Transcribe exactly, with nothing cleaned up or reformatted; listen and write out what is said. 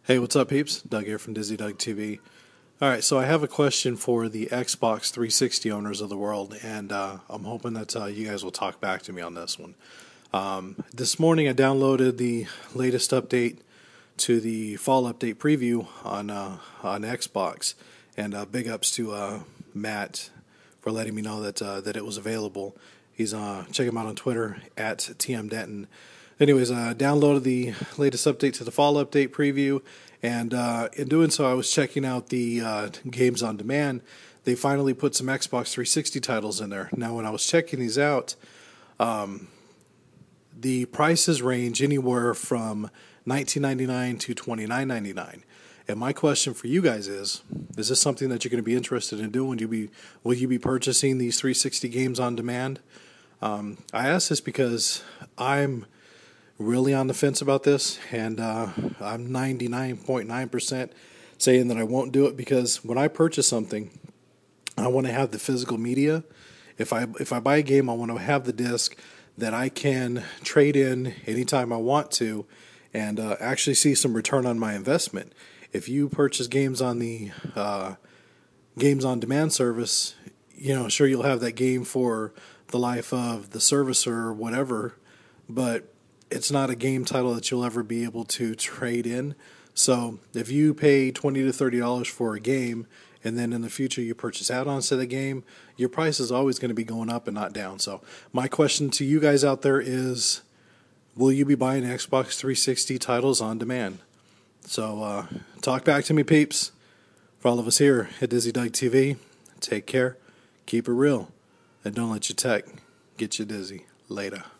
Hey, what's up, peeps? Doug here from Dizzy Doug T V. All right, so I have a question for the Xbox three sixty owners of the world, and uh, I'm hoping that uh, you guys will talk back to me on this one. Um, this morning, I downloaded the latest update to the fall update preview on uh, on Xbox, and uh, big ups to uh, Matt for letting me know that uh, that it was available. He's uh, check him out on Twitter at T M Denton. Anyways, I downloaded the latest update to the fall update preview, and uh, in doing so, I was checking out the uh, games on demand. They finally put some Xbox three sixty titles in there. Now, when I was checking these out, um, the prices range anywhere from nineteen ninety-nine to twenty-nine ninety-nine. And my question for you guys is: Is this something that you're going to be interested in doing? Will you be Will you be purchasing these three sixty games on demand? Um, I ask this because I'm really on the fence about this, and uh, I'm ninety-nine point nine percent saying that I won't do it because when I purchase something, I want to have the physical media. If I if I buy a game, I want to have the disc that I can trade in anytime I want to, and uh, actually see some return on my investment. If you purchase games on the uh, games on demand service, you know, sure you'll have that game for the life of the service or whatever, but it's not a game title that you'll ever be able to trade in. So if you pay twenty to thirty dollars for a game, and then in the future you purchase add-ons to the game, your price is always going to be going up and not down. So my question to you guys out there is, will you be buying Xbox three sixty titles on demand? So uh, talk back to me, peeps. For all of us here at Dizzy Doug T V, take care, keep it real, and don't let your tech get you dizzy. Later.